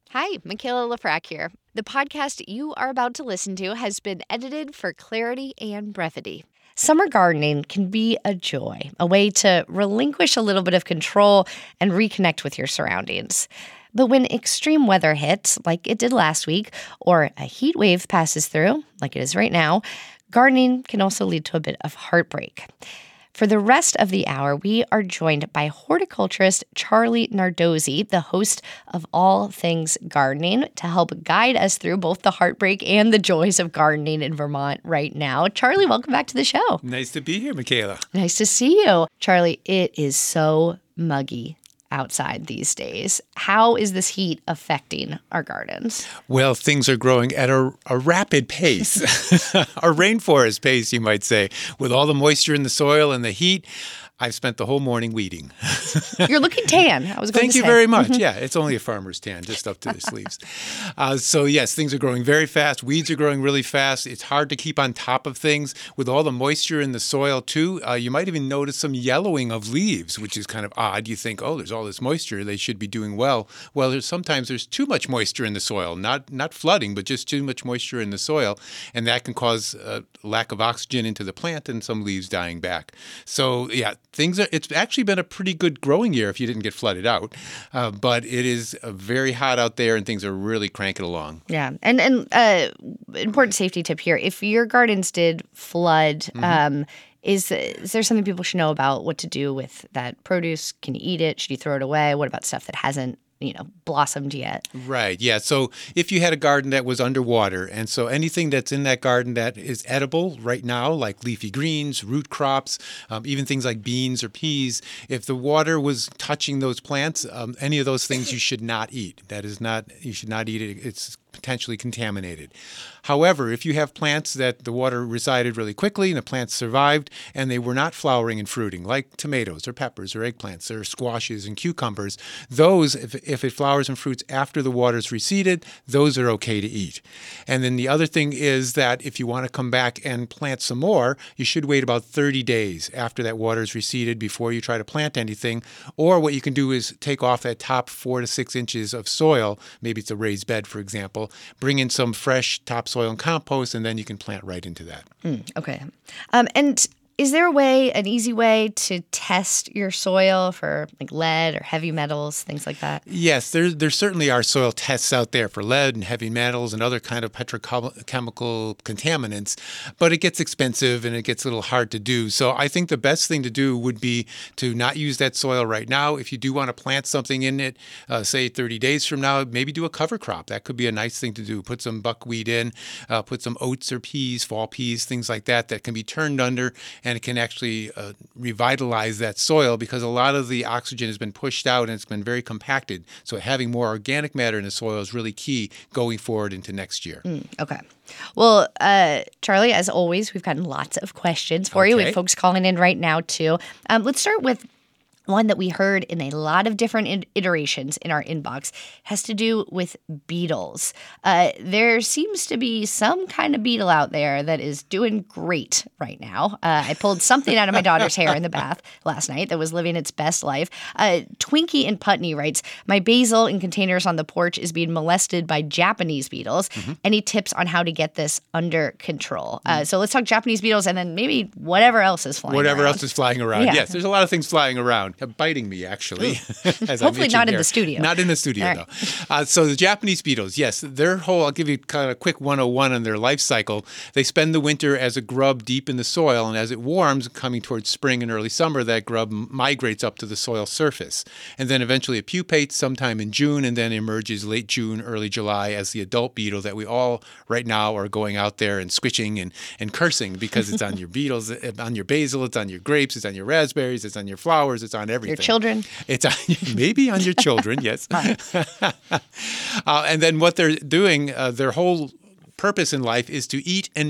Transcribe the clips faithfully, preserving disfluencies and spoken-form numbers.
Hi, Michaela Lafrac here. The podcast you are about to listen to has been edited for clarity and brevity. Summer gardening can be a joy, a way to relinquish a little bit of control and reconnect with your surroundings. But when extreme weather hits, like it did last week, or a heat wave passes through, like it is right now, gardening can also lead to a bit of heartbreak. For the rest of the hour, we are joined by horticulturist Charlie Nardozzi, the host of All Things Gardening, to help guide us through both the heartbreak and the joys of gardening in Vermont right now. Charlie, welcome back to the show. Nice to be here, Michaela. Nice to see you. Charlie, it is so muggy outside these days. How is this heat affecting our gardens? Well, things are growing at a, a rapid pace, a rainforest pace, you might say. With all the moisture in the soil and the heat, I've spent the whole morning weeding. You're looking tan. I was going Thank to you say. very much. Yeah, it's only a farmer's tan, just up to the sleeves. Uh, so yes, things are growing very fast. Weeds are growing really fast. It's hard to keep on top of things. With all the moisture in the soil too, uh, you might even notice some yellowing of leaves, which is kind of odd. You think, oh, there's all this moisture. They should be doing well. Well, there's, sometimes there's too much moisture in the soil. Not not flooding, but just too much moisture in the soil. And that can cause a lack of oxygen into the plant and some leaves dying back. So yeah, things are, it's actually been a pretty good growing year if you didn't get flooded out. Uh, but it is uh, very hot out there and things are really cranking along. Yeah. And, and uh, important safety tip here. If your gardens did flood, mm-hmm. um, is, is there something people should know about what to do with that produce? Can you eat it? Should you throw it away? What about stuff that hasn't you know, blossomed yet? Right. Yeah. So if you had a garden that was underwater, and so anything that's in that garden that is edible right now, like leafy greens, root crops, um, even things like beans or peas, if the water was touching those plants, um, any of those things you should not eat. That is not, you should not eat it. It's potentially contaminated. However, if you have plants that the water resided really quickly and the plants survived and they were not flowering and fruiting, like tomatoes or peppers or eggplants or squashes and cucumbers, those, if, if it flowers and fruits after the water's receded, those are okay to eat. And then the other thing is that if you want to come back and plant some more, you should wait about thirty days after that water's receded before you try to plant anything. Or what you can do is take off that top four to six inches of soil, maybe it's a raised bed, for example, bring in some fresh topsoil and compost, and then you can plant right into that. Mm, okay. Um, and is there a way, an easy way to test your soil for like lead or heavy metals, things like that? Yes, there, there certainly are soil tests out there for lead and heavy metals and other kind of petrochemical contaminants, but it gets expensive and it gets a little hard to do. So I think the best thing to do would be to not use that soil right now. If you do want to plant something in it, uh, say thirty days from now, maybe do a cover crop. That could be a nice thing to do. Put some buckwheat in, uh, put some oats or peas, fall peas, things like that, that can be turned under, and it can actually uh, revitalize that soil because a lot of the oxygen has been pushed out and it's been very compacted. So having more organic matter in the soil is really key going forward into next year. Mm, okay. Well, uh, Charlie, as always, we've gotten lots of questions for okay. you. We have folks calling in right now, too. Um, let's start with one that we heard in a lot of different iterations in our inbox. Has to do with beetles. Uh, there seems to be some kind of beetle out there that is doing great right now. Uh, I pulled something out of my daughter's hair in the bath last night that was living its best life. Uh, Twinkie in Putney writes, my basil in containers on the porch is being molested by Japanese beetles. Mm-hmm. Any tips on how to get this under control? Uh, so let's talk Japanese beetles and then maybe whatever else is flying Whatever around. else is flying around. Yeah. Yes, there's a lot of things flying around. Biting me, actually. As Hopefully not in there. the studio. Not in the studio, All though. right. Uh, so the Japanese beetles, yes, their whole, I'll give you kind of a quick one oh one on their life cycle. They spend the winter as a grub deep in the soil, and as it warms, coming towards spring and early summer, that grub migrates up to the soil surface. And then eventually it pupates sometime in June, and then emerges late June, early July as the adult beetle that we all right now are going out there and squishing and, and cursing because it's on your beetles, on your basil, it's on your grapes, it's on your raspberries, it's on your flowers, it's on everything. Your children. It's on, maybe on your children, yes. uh, and then what they're doing, uh, their whole purpose in life is to eat and mate.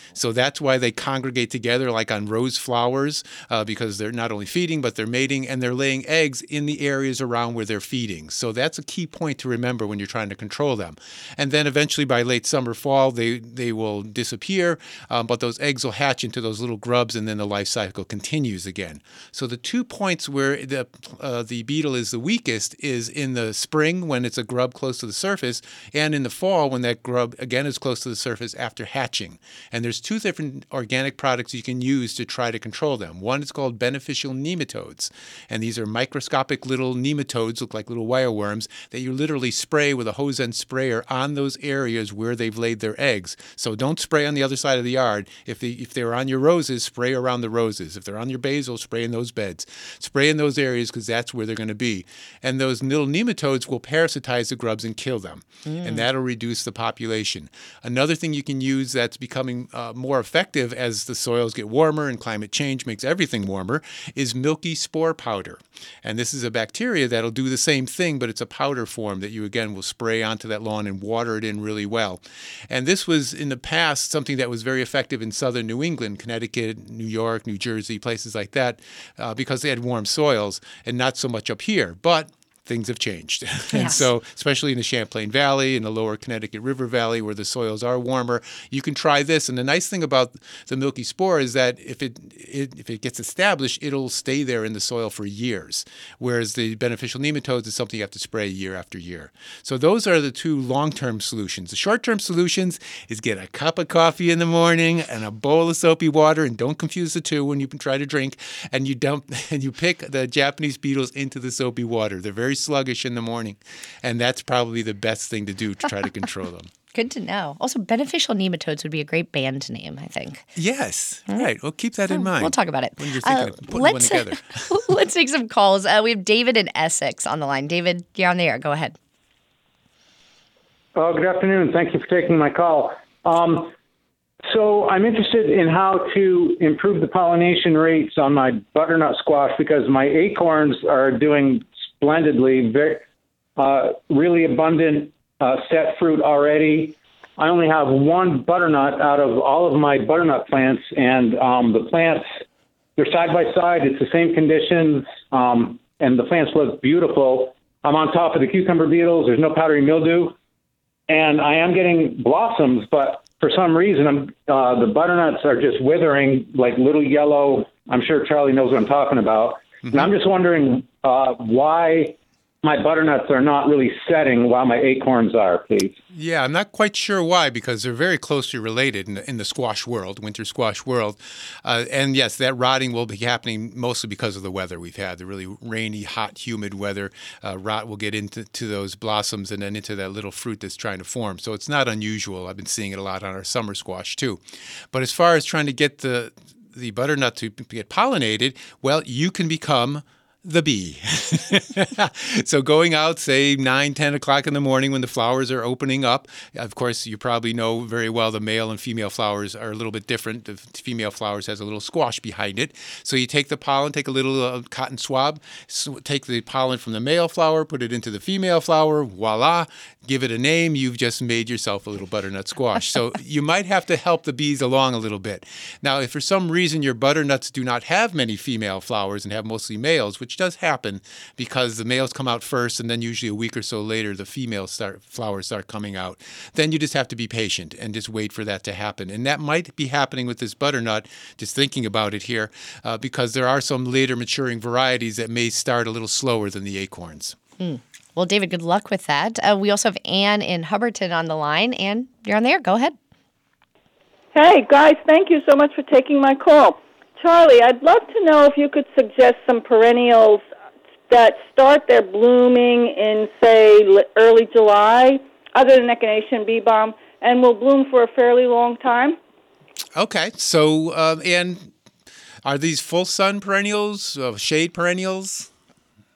So that's why they congregate together like on rose flowers, uh, because they're not only feeding, but they're mating and they're laying eggs in the areas around where they're feeding. So that's a key point to remember when you're trying to control them. And then eventually by late summer, fall, they, they will disappear, um, but those eggs will hatch into those little grubs and then the life cycle continues again. So the two points where the, uh, the beetle is the weakest is in the spring when it's a grub close to the surface, and in the fall when that grub again is close to the surface after hatching. And there's two different organic products you can use to try to control them. One is called beneficial nematodes, and these are microscopic little nematodes, look like little wireworms, that you literally spray with a hose end sprayer on those areas where they've laid their eggs. So don't spray on the other side of the yard. If they, if they're on your roses, spray around the roses. If they're on your basil, spray in those beds. Spray in those areas because that's where they're going to be. And those little nematodes will parasitize the grubs and kill them. Mm. And that'll reduce the population. Another thing you can use that's becoming uh, more effective as the soils get warmer and climate change makes everything warmer is milky spore powder. And this is a bacteria that'll do the same thing, but it's a powder form that you, again, will spray onto that lawn and water it in really well. And this was, in the past, something that was very effective in southern New England, Connecticut, New York, New Jersey, places like that, uh, because they had warm soils, and not so much up here. But things have changed. Yes. And so, especially in the Champlain Valley, in the lower Connecticut River Valley, where the soils are warmer, you can try this. And the nice thing about the milky spore is that if it, it if it gets established, it'll stay there in the soil for years. Whereas the beneficial nematodes is something you have to spray year after year. So those are the two long-term solutions. The short-term solutions is get a cup of coffee in the morning and a bowl of soapy water, and don't confuse the two when you try to drink, and you dump and you pick the Japanese beetles into the soapy water. They're very sluggish in the morning, and that's probably the best thing to do to try to control them. Good to know. Also, beneficial nematodes would be a great band name, I think. Yes. All right. Well, keep that in mind. We'll talk about it. When you're thinking uh, of putting one together. Let's take some calls. Uh, we have David in Essex on the line. David, you're on the air. Go ahead. Oh, good afternoon. Thank you for taking my call. Um, so I'm interested in how to improve the pollination rates on my butternut squash because my acorns are doing splendidly, very, uh, really abundant uh, set fruit already. I only have one butternut out of all of my butternut plants, and um, the plants, they're side by side. It's the same conditions, um, and the plants look beautiful. I'm on top of the cucumber beetles. There's no powdery mildew, and I am getting blossoms, but for some reason, I'm, uh, the butternuts are just withering like little yellow. I'm sure Charlie knows what I'm talking about. Mm-hmm. And I'm just wondering uh, why my butternuts are not really setting while my acorns are, please. Yeah, I'm not quite sure why, because they're very closely related in the, in the squash world, winter squash world. Uh, and yes, that rotting will be happening mostly because of the weather we've had, the really rainy, hot, humid weather. Uh, rot will get into to those blossoms and then into that little fruit that's trying to form. So it's not unusual. I've been seeing it a lot on our summer squash too. But as far as trying to get the the butternut to get pollinated, well, you can become the bee. So going out, say, nine, ten o'clock in the morning when the flowers are opening up. Of course, you probably know very well the male and female flowers are a little bit different. The female flowers has a little squash behind it. So you take the pollen, take a little uh, cotton swab, so take the pollen from the male flower, put it into the female flower, voila, give it a name. You've just made yourself a little butternut squash. So you might have to help the bees along a little bit. Now, if for some reason your butternuts do not have many female flowers and have mostly males, which does happen because the males come out first and then usually a week or so later the female start flowers start coming out, then you just have to be patient and just wait for that to happen. And that might be happening with this butternut, just thinking about it here, uh, because there are some later maturing varieties that may start a little slower than the acorns. Mm. Well, David, good luck with that. Uh, we also have Ann in Hubbardton on the line. Ann, you're on the air. Go ahead. Hey, guys, thank you so much for taking my call. Charlie, I'd love to know if you could suggest some perennials that start their blooming in, say, early July, other than Echinacea bee balm, and will bloom for a fairly long time. Okay. So, uh, and are these full sun perennials, uh, shade perennials?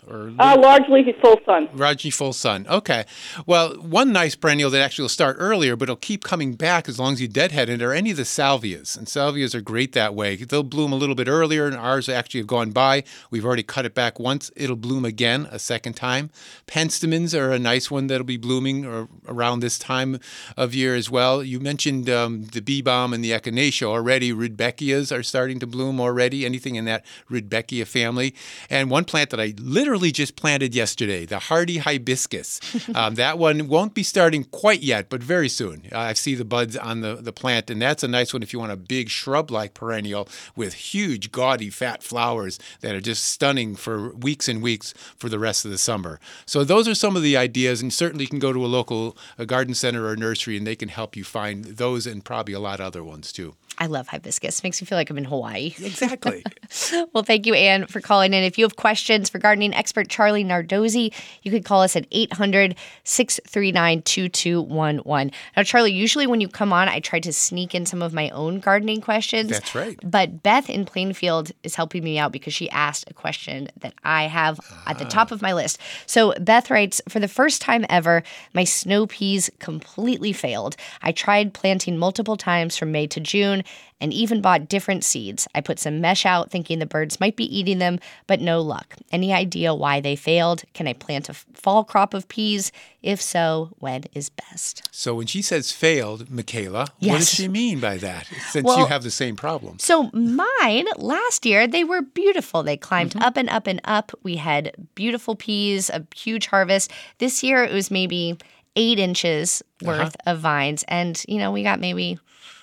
or Uh, largely full sun. Largely full sun. Okay. Well, one nice perennial that actually will start earlier, but it'll keep coming back as long as you deadhead it, are any of the salvias. And salvias are great that way. They'll bloom a little bit earlier, and ours actually have gone by. We've already cut it back once. It'll bloom again a second time. Penstemons are a nice one that'll be blooming or around this time of year as well. You mentioned um, the bee balm and the echinacea already. Rudbeckias are starting to bloom already. Anything in that Rudbeckia family. And one plant that I literally just planted yesterday, the hardy hibiscus. um, that one won't be starting quite yet, but very soon. Uh, I see the buds on the, the plant, and that's a nice one if you want a big shrub-like perennial with huge, gaudy, fat flowers that are just stunning for weeks and weeks for the rest of the summer. So those are some of the ideas, and certainly you can go to a local a garden center or nursery, and they can help you find those and probably a lot of other ones too. I love hibiscus. Makes me feel like I'm in Hawaii. Exactly. Well, thank you, Anne, for calling in. If you have questions for gardening expert Charlie Nardozzi, you could call us at eight hundred, six three nine, two two one one. Now, Charlie, usually when you come on, I try to sneak in some of my own gardening questions. That's right. But Beth in Plainfield is helping me out because she asked a question that I have at the top of my list. So Beth writes, for the first time ever, my snow peas completely failed. I tried planting multiple times from May to June and even bought different seeds. I put some mesh out thinking the birds might be eating them, but no luck. Any idea why they failed? Can I plant a fall crop of peas? If so, when is best? So when she says failed, Michaela, Yes. what does she mean by that? Since Well, you have the same problem. So mine, last year, they were beautiful. They climbed up and up and up. We had beautiful peas, a huge harvest. This year, it was maybe eight inches worth of vines. And, you know, we got maybe...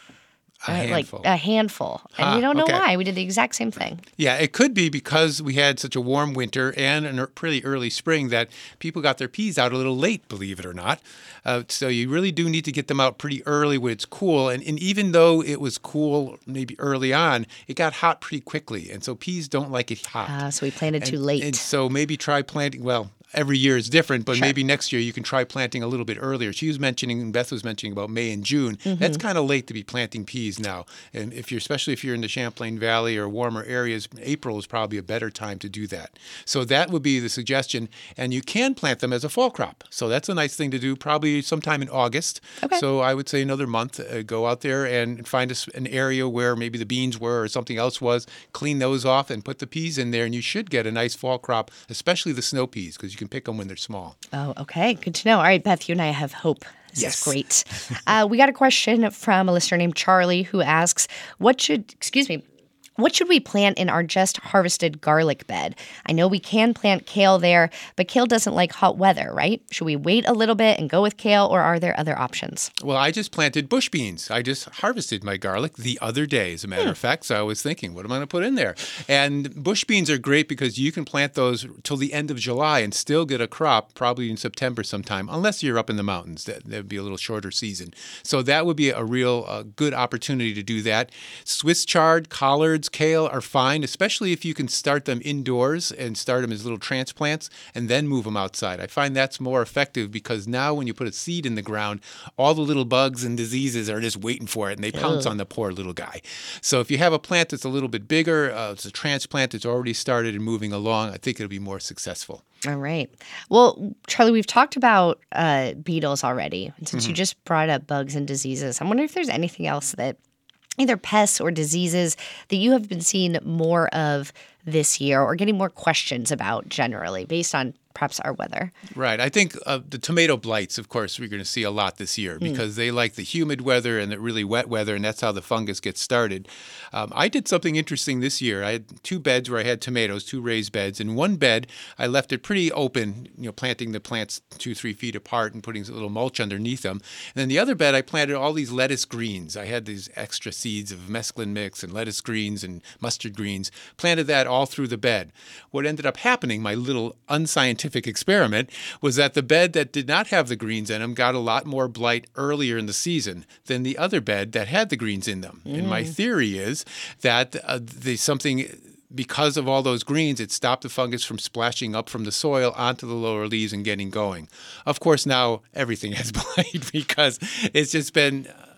A Uh, handful. like a handful. And Ah, we don't know okay. why. We did the exact same thing. Yeah, it could be because we had such a warm winter and a ear- pretty early spring that people got their peas out a little late, believe it or not. Uh, so you really do need to get them out pretty early when it's cool. And, and even though it was cool maybe early on, it got hot pretty quickly. And so peas don't like it hot. Uh, so we planted And- too late. And so maybe try planting, well, every year is different, but Sure. maybe next year you can try planting a little bit earlier. She was mentioning, Beth was mentioning about May and June. Mm-hmm. That's kind of late to be planting peas now. And if you're, especially if you're in the Champlain Valley or warmer areas, April is probably a better time to do that. So that would be the suggestion. And you can plant them as a fall crop. So that's a nice thing to do, probably sometime in August. Okay. So I would say another month, uh, go out there and find a s an area where maybe the beans were or something else was, clean those off and put the peas in there. And you should get a nice fall crop, especially the snow peas, because you can pick them when they're small. Oh, okay. Good to know. All right, Beth, you and I have hope. This Yes. is great. uh, we got a question from a listener named Charlie who asks, what should, excuse me, what should we plant in our just harvested garlic bed? I know we can plant kale there, but kale doesn't like hot weather, right? Should we wait a little bit and go with kale, or are there other options? Well, I just planted bush beans. I just harvested my garlic the other day, as a matter of fact. So I was thinking, what am I going to put in there? And bush beans are great because you can plant those till the end of July and still get a crop, probably in September sometime, unless you're up in the mountains. That that would be a little shorter season. So that would be a real uh, good opportunity to do that. Swiss chard, collards, kale are fine, especially if you can start them indoors and start them as little transplants and then move them outside. I find that's more effective because now when you put a seed in the ground, all the little bugs and diseases are just waiting for it and they pounce on the poor little guy. So if you have a plant that's a little bit bigger, uh, it's a transplant that's already started and moving along, I think it'll be more successful. All right. Well, Charlie, we've talked about uh, beetles already. And since you just brought up bugs and diseases, I'm wondering if there's anything else that either pests or diseases that you have been seeing more of this year or getting more questions about generally based on perhaps our weather. Right. I think uh, the tomato blights, of course, we're going to see a lot this year because they like the humid weather and the really wet weather, and that's how the fungus gets started. Um, I did something interesting this year. I had two beds where I had tomatoes, two raised beds. In one bed, I left it pretty open, you know, planting the plants two, three feet apart and putting a little mulch underneath them. And then the other bed, I planted all these lettuce greens. I had these extra seeds of mesclun mix and lettuce greens and mustard greens, planted that all through the bed. What ended up happening, my little unscientific experiment, was that the bed that did not have the greens in them got a lot more blight earlier in the season than the other bed that had the greens in them. Mm. And my theory is that uh, there's something, because of all those greens, it stopped the fungus from splashing up from the soil onto the lower leaves and getting going. Of course, now everything has blight because it's just been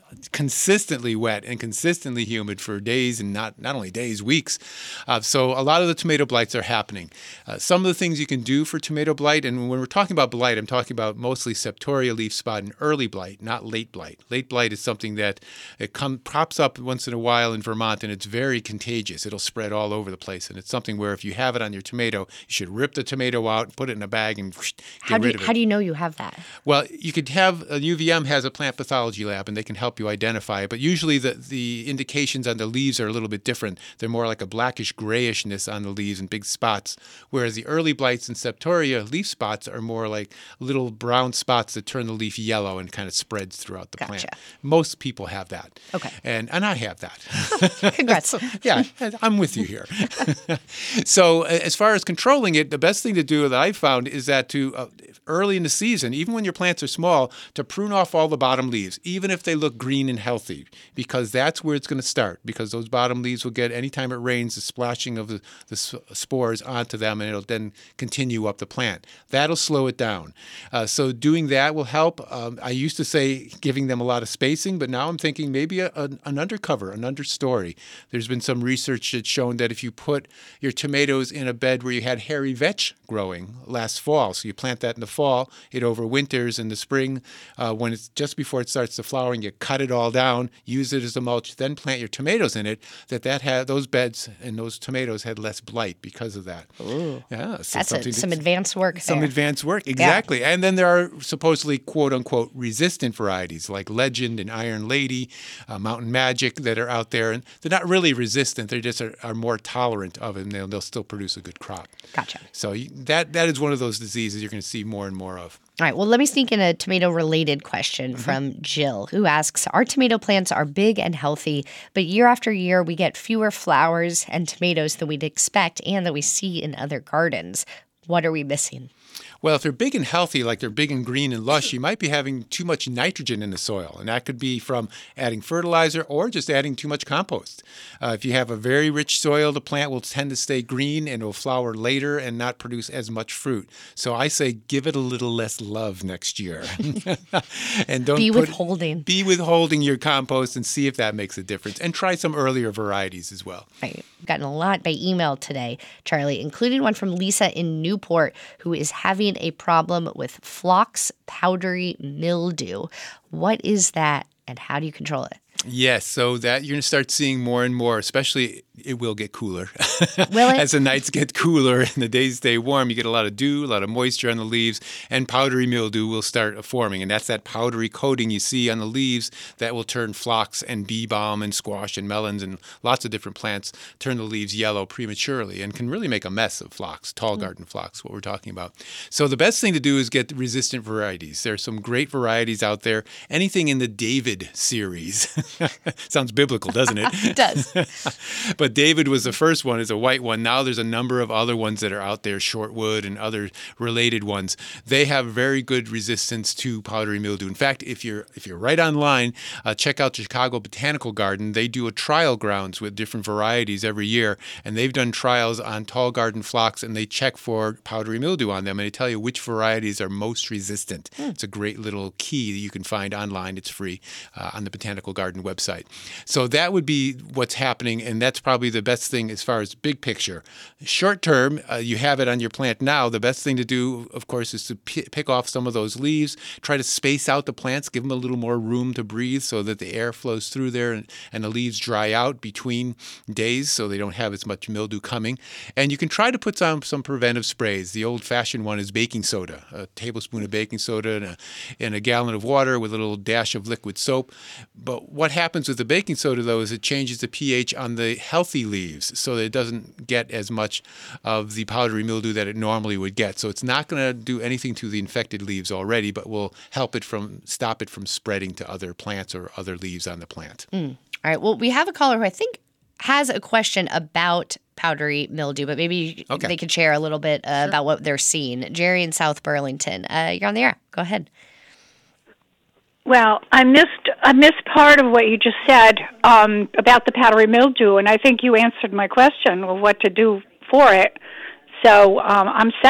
consistently wet and consistently humid for days, and not, not only days, weeks. Uh, so a lot of the tomato blights are happening. Uh, some of the things you can do for tomato blight, and when we're talking about blight, I'm talking about mostly septoria, leaf spot, and early blight, not late blight. Late blight is something that it come, pops up once in a while in Vermont, and it's very contagious. It'll spread all over the place, and it's something where if you have it on your tomato, you should rip the tomato out, put it in a bag, and whoosh, get how do rid you, of it. How do you know you have that? Well, you could have, a U V M has a plant pathology lab, and they can help you identify it, but usually the, the indications on the leaves are a little bit different. They're more like a blackish grayishness on the leaves and big spots, whereas the early blights and septoria leaf spots are more like little brown spots that turn the leaf yellow and kind of spreads throughout the Gotcha. plant. Most people have that. Okay. And and I have that. Congrats. So, yeah, I'm with you here. So as far as controlling it, the best thing to do that I've found is that to uh, early in the season, even when your plants are small, to prune off all the bottom leaves, even if they look green and healthy, because that's where it's going to start, because those bottom leaves will get, anytime it rains, the splashing of the, the spores onto them, and it'll then continue up the plant. That'll slow it down. Uh, so doing that will help. Um, I used to say giving them a lot of spacing, but now I'm thinking maybe a, a, an undercover, an understory. There's been some research that's shown that if you put your tomatoes in a bed where you had hairy vetch growing last fall, so you plant that in the fall, it overwinters in the spring. Uh, when it's just before it starts to flower, and you cut it all down, use it as a mulch, then plant your tomatoes in it, that, that had, those beds and those tomatoes had less blight because of that. Ooh. Yeah, so That's a, some to, advanced work Some there. advanced work, exactly. Yeah. And then there are supposedly quote-unquote resistant varieties like Legend and Iron Lady, uh, Mountain Magic that are out there. And they're not really resistant. They just are, are more tolerant of it, and they'll, they'll still produce a good crop. Gotcha. So you, that that is one of those diseases you're going to see more and more of. All right, well, let me sneak in a tomato-related question mm-hmm. from Jill, who asks, our tomato plants are big and healthy, but year after year we get fewer flowers and tomatoes than we'd expect and that we see in other gardens. What are we missing? Well, if they're big and healthy, like they're big and green and lush, you might be having too much nitrogen in the soil. And that could be from adding fertilizer or just adding too much compost. Uh, if you have a very rich soil, the plant will tend to stay green and it will flower later and not produce as much fruit. So I say give it a little less love next year. And don't be put, withholding. Be withholding your compost and see if that makes a difference. And try some earlier varieties as well. Right. I've gotten a lot by email today, Charlie, including one from Lisa in Newport, who is having a problem with phlox powdery mildew. What is that, and how do you control it? Yes, so that you're going to start seeing more and more, especially it will get cooler. Will it? As the nights get cooler and the days stay warm, you get a lot of dew, a lot of moisture on the leaves, and powdery mildew will start forming. And that's that powdery coating you see on the leaves that will turn phlox and bee balm and squash and melons and lots of different plants, turn the leaves yellow prematurely and can really make a mess of phlox, tall mm. garden phlox, what we're talking about. So the best thing to do is get resistant varieties. There's some great varieties out there. Anything in the David series. Sounds biblical, doesn't it? It does. But David was the first one, is a white one. Now there's a number of other ones that are out there, Shortwood and other related ones. They have very good resistance to powdery mildew. In fact, if you're if you're right online, uh, check out the Chicago Botanical Garden. They do a trial grounds with different varieties every year, and they've done trials on tall garden phlox, and they check for powdery mildew on them, and they tell you which varieties are most resistant. Mm. It's a great little key that you can find online. It's free uh, on the Botanical Garden website. So that would be what's happening, and that's probably the best thing as far as big picture. Short term, uh, you have it on your plant now. The best thing to do, of course, is to p- pick off some of those leaves, try to space out the plants, give them a little more room to breathe so that the air flows through there and, and the leaves dry out between days so they don't have as much mildew coming. And you can try to put some, some preventive sprays. The old-fashioned one is baking soda, a tablespoon of baking soda and a, and a gallon of water with a little dash of liquid soap. But what happens with the baking soda, though, is it changes the pH on the healthy leaves so that it doesn't get as much of the powdery mildew that it normally would get. So it's not going to do anything to the infected leaves already, but will help it from, stop it from spreading to other plants or other leaves on the plant. Mm. All right. Well, we have a caller who I think has a question about powdery mildew, but maybe okay. they could share a little bit uh, sure. about what they're seeing. Jerry in South Burlington, uh, you're on the air. Go ahead. Well, I missed I missed part of what you just said um, about the powdery mildew, and I think you answered my question of what to do for it. So um, I'm set.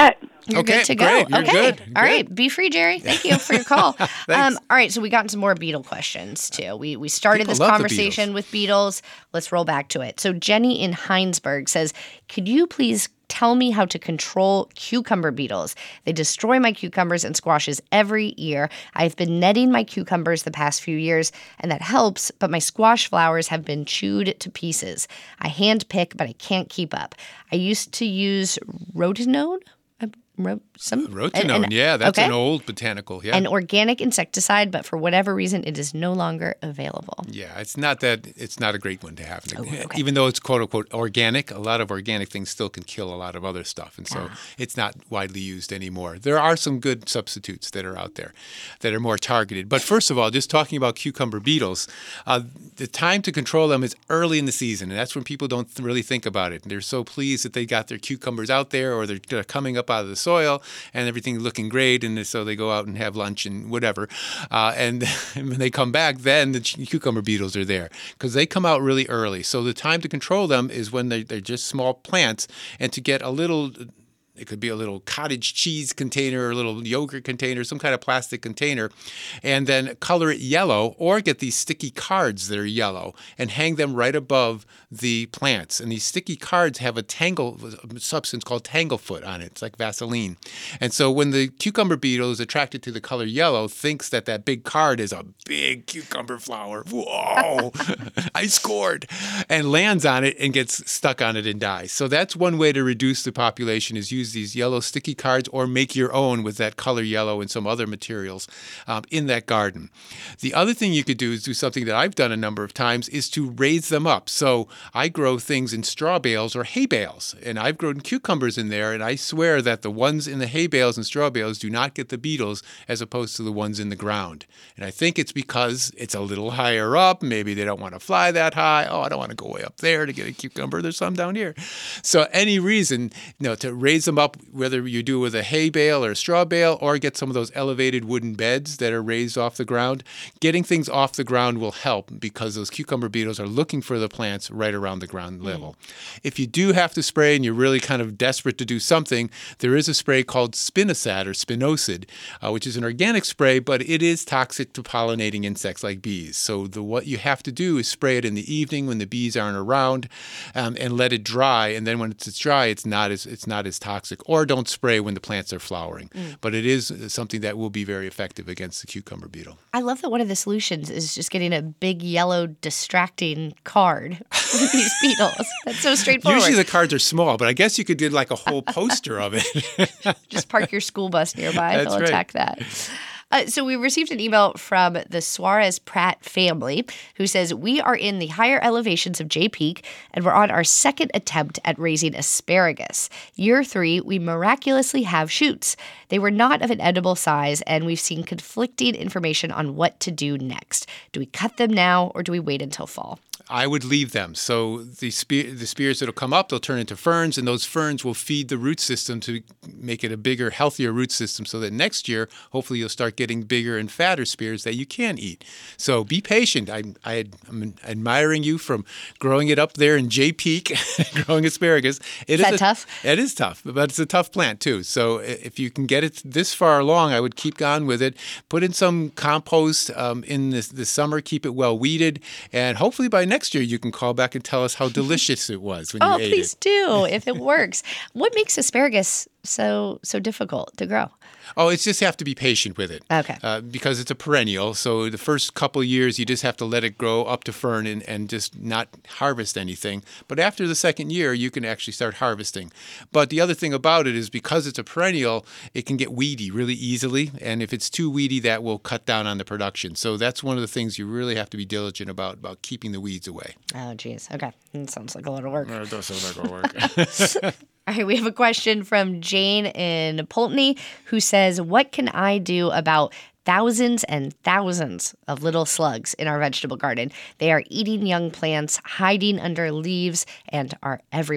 You're Okay, good to go. great. You're okay. good. All Good. right. Be free, Jerry. Thank you for your call. um, all right. So we got into more beetle questions too. We we started People this love the conversation beetles. with beetles. Let's roll back to it. So Jenny in Heinsberg says, could you please tell me how to control cucumber beetles? They destroy my cucumbers and squashes every year. I've been netting my cucumbers the past few years, and that helps, but my squash flowers have been chewed to pieces. I hand pick, but I can't keep up. I used to use rotenone. Ro- some Rotenone, an- an- yeah, that's okay. an old botanical, yeah. An organic insecticide, but for whatever reason, it is no longer available. Yeah, it's not that it's not a great one to have. Oh, okay. Even though it's quote unquote organic, a lot of organic things still can kill a lot of other stuff, and so Ah. it's not widely used anymore. There are some good substitutes that are out there that are more targeted. But first of all, just talking about cucumber beetles, uh, the time to control them is early in the season, and that's when people don't th- really think about it. They're so pleased that they got their cucumbers out there, or they're, they're coming up out of the soil, and everything's looking great, and so they go out and have lunch and whatever. Uh, and when they come back, then the cucumber beetles are there because they come out really early. So the time to control them is when they're, they're just small plants, and to get a little... It could be a little cottage cheese container or a little yogurt container, some kind of plastic container, and then color it yellow or get these sticky cards that are yellow and hang them right above the plants. And these sticky cards have a tangle a substance called tanglefoot on it. It's like Vaseline. And so when the cucumber beetle is attracted to the color yellow, thinks that that big card is a big cucumber flower. Whoa, I scored. And lands on it and gets stuck on it and dies. So that's one way to reduce the population is use these yellow sticky cards or make your own with that color yellow and some other materials um, in that garden. The other thing you could do is do something that I've done a number of times is to raise them up. So I grow things in straw bales or hay bales, and I've grown cucumbers in there, and I swear that the ones in the hay bales and straw bales do not get the beetles as opposed to the ones in the ground. And I think it's because it's a little higher up. Maybe they don't want to fly that high. Oh, I don't want to go way up there to get a cucumber. There's some down here. So any reason, you know, to raise them up, whether you do it with a hay bale or a straw bale or get some of those elevated wooden beds that are raised off the ground. Getting things off the ground will help because those cucumber beetles are looking for the plants right around the ground level. Mm. If you do have to spray and you're really kind of desperate to do something, there is a spray called spinosad or spinosad, uh, which is an organic spray, but it is toxic to pollinating insects like bees. So the what you have to do is spray it in the evening when the bees aren't around um, and let it dry. And then when it's dry, it's not as it's not as toxic. Or don't spray when the plants are flowering. Mm. But it is something that will be very effective against the cucumber beetle. I love that one of the solutions is just getting a big yellow distracting card for these beetles. That's so straightforward. Usually the cards are small, but I guess you could do like a whole poster of it. Just park your school bus nearby. That's They'll right. attack that. Uh, so we received an email from the Suarez Pratt family who says, we are in the higher elevations of Jay Peak and we're on our second attempt at raising asparagus. Year three, we miraculously have shoots. They were not of an edible size and we've seen conflicting information on what to do next. Do we cut them now or do we wait until fall? I would leave them. So the spe- the spears that will come up, they'll turn into ferns, and those ferns will feed the root system to make it a bigger, healthier root system so that next year, hopefully you'll start getting bigger and fatter spears that you can eat. So be patient. I, I, I'm admiring you from growing it up there in Jay Peak, growing asparagus. It is, is that a, tough? It is tough, but it's a tough plant too. So if you can get it this far along, I would keep on with it. Put in some compost um, in this, this summer, keep it well weeded, and hopefully by next Next year, you can call back and tell us how delicious it was when oh, you ate please it. do, if it works. What makes asparagus so so difficult to grow? Oh, it's just have to be patient with it. Okay. Uh, because it's a perennial. So the first couple of years, you just have to let it grow up to fern and, and just not harvest anything. But after the second year, you can actually start harvesting. But the other thing about it is because it's a perennial, it can get weedy really easily. And if it's too weedy, that will cut down on the production. So that's one of the things you really have to be diligent about, about keeping the weeds away. Oh, geez. Okay. That sounds like a lot of work. No, it does sound like a lot of work. All right, we have a question from Jane in Pulteney who says, what can I do about thousands and thousands of little slugs in our vegetable garden? They are eating young plants, hiding under leaves, and are everywhere.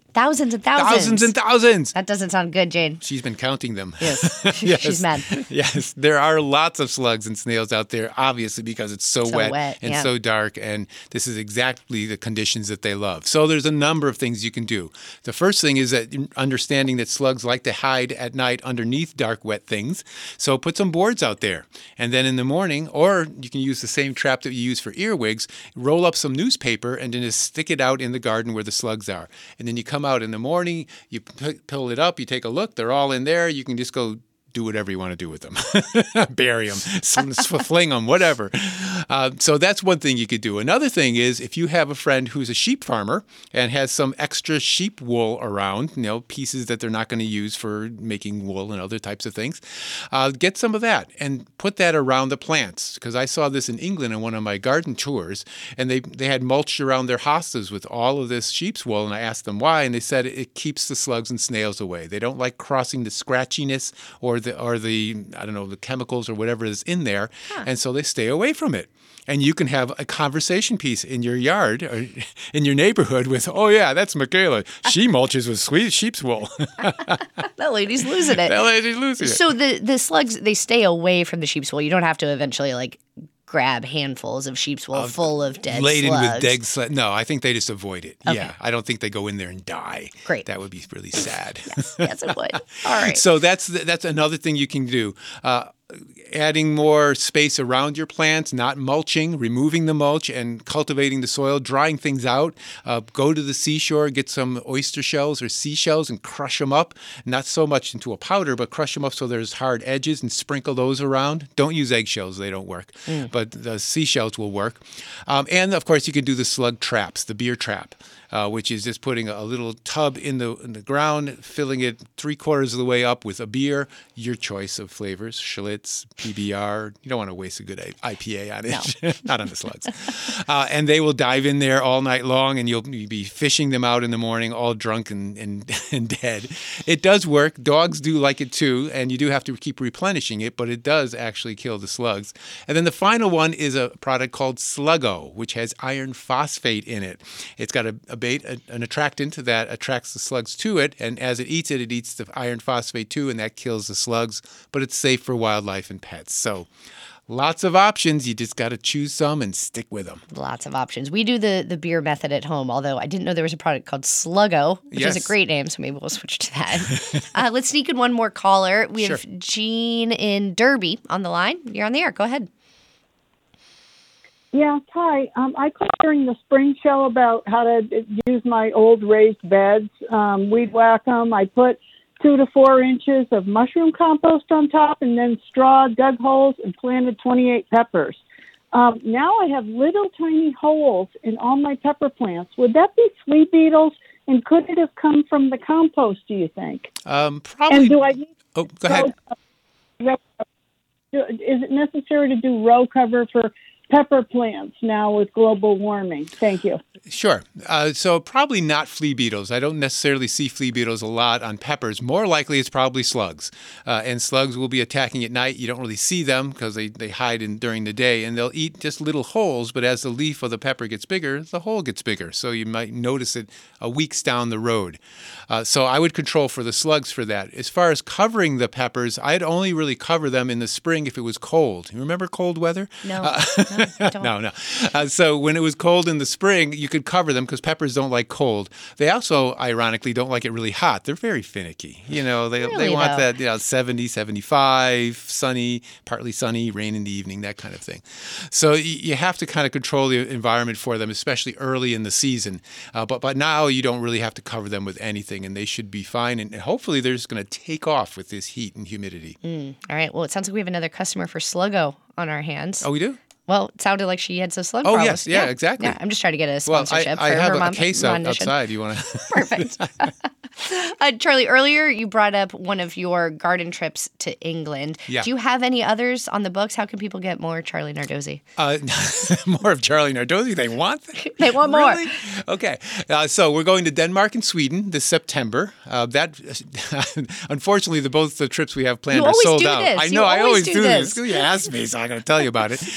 Thousands and thousands. Thousands and thousands. That doesn't sound good, Jane. She's been counting them. Yes. Yes. She's mad. Yes. There are lots of slugs and snails out there, obviously, because it's so, So wet, wet, and yeah. so dark. And this is exactly the conditions that they love. So there's a number of things you can do. The first thing is that understanding that slugs like to hide at night underneath dark, wet things. So put some boards out there. And then in the morning, or you can use the same trap that you use for earwigs, roll up some newspaper and then just stick it out in the garden where the slugs are. And then you come out in the morning, you p- pull it up, you take a look, they're all in there. You can just go do whatever you want to do with them. Bury them, fling them, whatever. Uh, so that's one thing you could do. Another thing is if you have a friend who's a sheep farmer and has some extra sheep wool around, you know, pieces that they're not going to use for making wool and other types of things, uh, get some of that and put that around the plants. Because I saw this in England on one of my garden tours, and they, they had mulched around their hostas with all of this sheep's wool, and I asked them why, and they said it keeps the slugs and snails away. They don't like crossing the scratchiness or the or the I don't know the chemicals or whatever is in there, huh. and so they stay away from it. And you can have a conversation piece in your yard or in your neighborhood with, oh yeah, that's Michaela. She mulches with sweet sheep's wool. That lady's losing it. That lady's losing it. So the the slugs, they stay away from the sheep's wool. You don't have to eventually like grab handfuls of sheep's wool uh, full of dead laden slugs. with dead slugs. No, I think they just avoid it. Okay. Yeah, I don't think they go in there and die. Great. That would be really sad. Yes, yes, it would. All right. So that's that's another thing you can do. Uh, adding more space around your plants, not mulching, removing the mulch and cultivating the soil, drying things out. Uh, go to the seashore, get some oyster shells or seashells and crush them up. Not so much into a powder, but crush them up so there's hard edges and sprinkle those around. Don't use eggshells. They don't work. Mm. But the seashells will work. Um, and, of course, you can do the slug traps, the beer trap. Uh, which is just putting a little tub in the in the ground, filling it three quarters of the way up with a beer, your choice of flavors, Schlitz, P B R. You don't want to waste a good I P A on it, no. Not on the slugs. Uh, and they will dive in there all night long, and you'll be fishing them out in the morning, all drunk and, and, and dead. It does work. Dogs do like it too, and you do have to keep replenishing it, but it does actually kill the slugs. And then the final one is a product called Sluggo, which has iron phosphate in it. It's got a, a bait, an attractant that attracts the slugs to it, and as it eats it, it eats the iron phosphate too, and that kills the slugs, but it's safe for wildlife and pets. So lots of options. You just got to choose some and stick with them. Lots of options. We do the, the beer method at home, although I didn't know there was a product called Sluggo, which yes. is a great name, so maybe we'll switch to that. uh, let's sneak in one more caller. We have sure. Jean in Derby on the line. You're on the air. Go ahead. Yes, hi. Um, I called during the spring show about how to use my old raised beds, um, weed whack them. I put two to four inches of mushroom compost on top and then straw, dug holes, and planted twenty-eight peppers. Um, now I have little tiny holes in all my pepper plants. Would that be flea beetles? And could it have come from the compost, do you think? Um, probably. And do I need oh, go ahead. Row, is it necessary to do row cover for pepper plants now with global warming? Thank you. Sure. Uh, so probably not flea beetles. I don't necessarily see flea beetles a lot on peppers. More likely it's probably slugs. Uh, and slugs will be attacking at night. You don't really see them because they, they hide in during the day. And they'll eat just little holes. But as the leaf of the pepper gets bigger, the hole gets bigger. So you might notice it a weeks down the road. Uh, so I would control for the slugs for that. As far as covering the peppers, I'd only really cover them in the spring if it was cold. You remember cold weather? No. Uh, no, I don't. no, no. Uh, so when it was cold in the spring, you could cover them because peppers don't like cold. They also, ironically, don't like it really hot. They're very finicky. You know, they Really, they want though? that, you know, seventy, seventy-five, sunny, partly sunny, rain in the evening, that kind of thing. So y- you have to kind of control the environment for them, especially early in the season. Uh, but but now you don't really have to cover them with anything, and they should be fine. And hopefully they're just going to take off with this heat and humidity. Mm, all right. Well, it sounds like we have another customer for Sluggo on our hands. Oh, we do? Well, it sounded like she had some slug Oh, problems. yes. Yeah, exactly. Yeah, I'm just trying to get a Well, sponsorship I, I for have her a, mom. a case out, outside. You want to? Perfect. uh, Charlie, earlier you brought up one of your garden trips to England. Yeah. Do you have any others on the books? How can people get more Charlie Nardozzi? Uh, more of Charlie Nardozzi. They want that? They want more. Really? Okay. Uh, so we're going to Denmark and Sweden this September. Uh, that, unfortunately, the both the trips we have planned You are always sold do out. this. I You know. I always always do do this. this. You asked me, so I'm going to tell you about it. But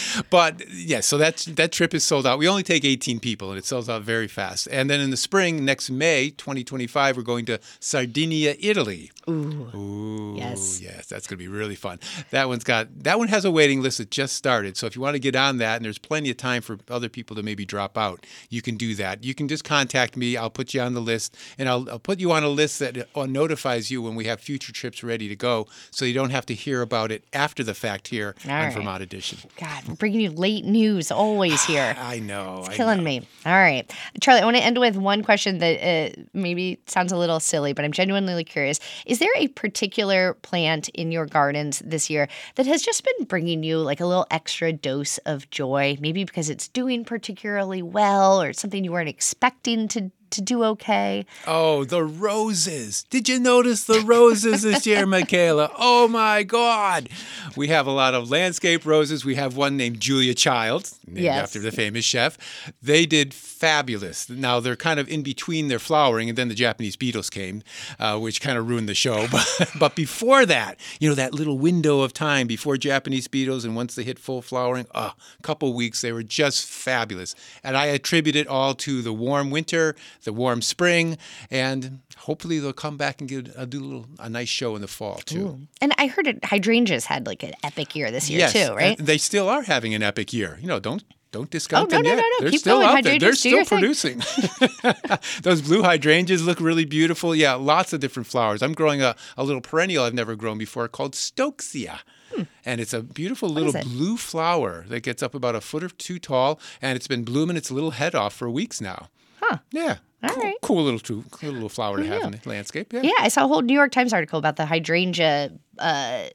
But yeah, so that's that trip is sold out. We only take eighteen people, and it sells out very fast. And then in the spring, next May, twenty twenty-five, we're going to Sardinia, Italy. Ooh. Ooh, yes, yes, that's going to be really fun. That one's got that one has a waiting list that just started. So if you want to get on that, and there's plenty of time for other people to maybe drop out, you can do that. You can just contact me. I'll put you on the list, and I'll, I'll put you on a list that uh, notifies you when we have future trips ready to go, so you don't have to hear about it after the fact here All on right. Vermont Edition. God, we're bringing you late news always here. I know. It's I killing know. me. All right. Charlie, I want to end with one question that uh, maybe sounds a little silly, but I'm genuinely curious. Is there a particular plant in your gardens this year that has just been bringing you like a little extra dose of joy? Maybe because it's doing particularly well or it's something you weren't expecting to to do okay? Oh, the roses. Did you notice the roses this year, Michaela? Oh, my God. We have a lot of landscape roses. We have one named Julia Child, named Yes. after the famous chef. They did fabulous. Now, they're kind of in between their flowering, and then the Japanese beetles came, uh, which kind of ruined the show. But, but before that, you know, that little window of time before Japanese beetles, and once they hit full flowering, a uh, couple weeks, they were just fabulous. And I attribute it all to the warm winter, the warm spring, and hopefully they'll come back and give, uh, do a little a nice show in the fall too. Ooh. And I heard it, hydrangeas had like an epic year this year yes, too, right? and they still are having an epic year. You know, don't don't discount Oh, no, them no, yet. no, no. They're Keep still going. out there. They're Hydrangeas, do your still thing. producing. Those blue hydrangeas look really beautiful. Yeah, lots of different flowers. I'm growing a, a little perennial I've never grown before called Stokessia. Hmm. And it's a beautiful little blue flower that gets up about a foot or two tall, and it's been blooming its little head off for weeks now. Huh. Yeah. All cool, right. cool little cool little flower to Yeah. have in the landscape. Yeah. Yeah, I saw a whole New York Times article about the hydrangea, uh,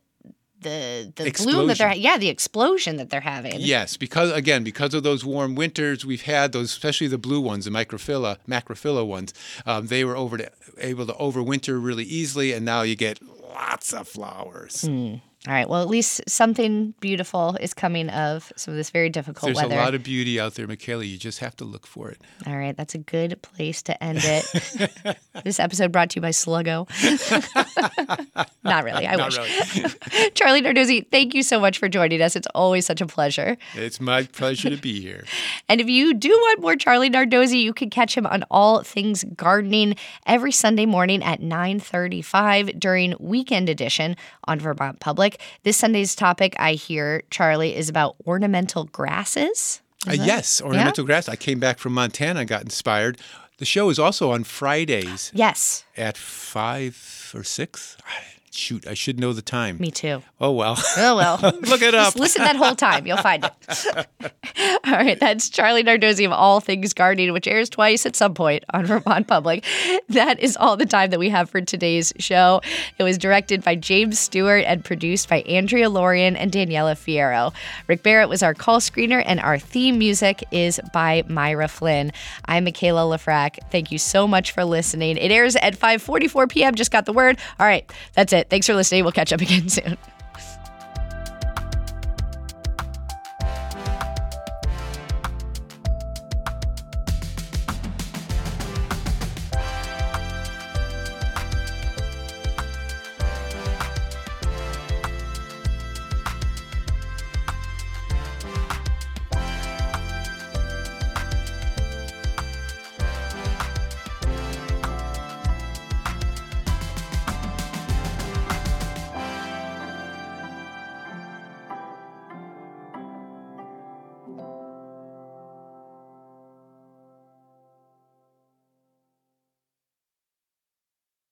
the the bloom that they're Explosion. yeah the explosion that they're having. Yes, because again, because of those warm winters we've had, those especially the blue ones, the microphylla, macrophylla ones, um, they were over to, able to overwinter really easily, and now you get lots of flowers. Mm. All right. Well, at least something beautiful is coming of some of this very difficult There's weather. a lot of beauty out there, Michaela. You just have to look for it. All right. That's a good place to end it. This episode brought to you by Sluggo. Not really. I Not wish. really. Charlie Nardozzi, thank you so much for joining us. It's always such a pleasure. It's my pleasure to be here. And if you do want more Charlie Nardozzi, you can catch him on All Things Gardening every Sunday morning at nine thirty-five during Weekend Edition on Vermont Public. This Sunday's topic, I hear, Charlie, is about ornamental grasses. Uh, yes, ornamental grass. I came back from Montana and got inspired. The show is also on Fridays Yes. at five or six. Shoot, I should know the time. Me too. Oh, well. Oh, well. Look it up. Just listen that whole time. You'll find it. All right. That's Charlie Nardozzi of All Things Gardening, which airs twice at some point on Vermont Public. That is all the time that we have for today's show. It was directed by James Stewart and produced by Andrea Lorian and Daniela Fierro. Rick Barrett was our call screener, and our theme music is by Myra Flynn. I'm Michaela Lafrac. Thank you so much for listening. It airs at five forty-four p.m. Just got the word. All right. That's it. Thanks for listening. We'll catch up again soon.